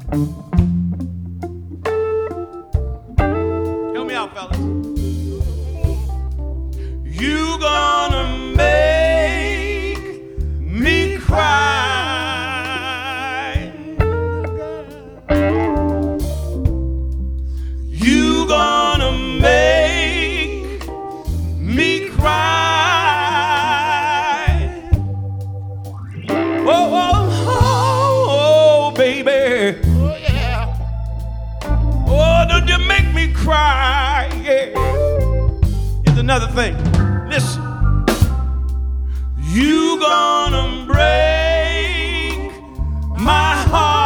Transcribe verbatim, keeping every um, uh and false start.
Help me out, fellas. You gonna make me cry. You gonna make me cry. Oh, oh, oh, oh, baby. Oh, yeah. Oh, don't you make me cry. Yeah. Here's another thing. Listen. You gonna break my heart.